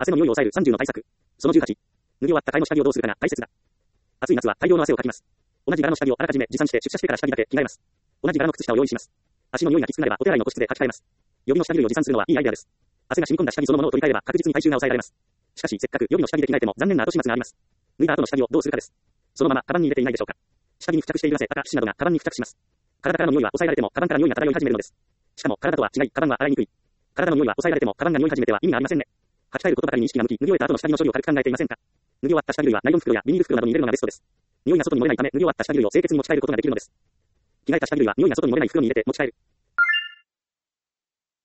汗の匂いを抑える30の対策。その18。脱ぎ終わった替えの下着をどうするかが大切だ。暑い夏は大量の汗をかきます。同じ柄の下着をあらかじめ持参して出社してから下着だけ着替えます。同じ柄の靴下を用意します。足の匂いがきつくなればお手洗いの個室で履き替えます。予備の下着類を持参するのはいいアイデアです。汗が染み込んだ下着そのものを取り替えれば確実に体臭が抑えられます。しかしせっかく予備の下着で着替えても残念な後始末があります。脱いだ後の下着をどうするかです。そのままカバンに入れていないでしょうか。下着に付着している汗、皮脂などがカバンに付着します。体からの匂いは抑えられてもカバンから匂いが漂い始めるのです。しかも体とは違い、カバンは洗いにくい。体の匂いは抑えられてもカバンが匂い始めては意味がありませんね。履き替えることばかりに意識が向き、脱ぎ終えた後の下着の処理を軽く考えていませんか。脱ぎ終わった下着類はナイロン袋やビニール袋などに入れるのがベストです。匂いが外に漏れないため脱ぎ終わった下着類を清潔に持ち帰ることができるのです。着替えた下着類は匂いが外に漏れない袋に入れて持ち帰る。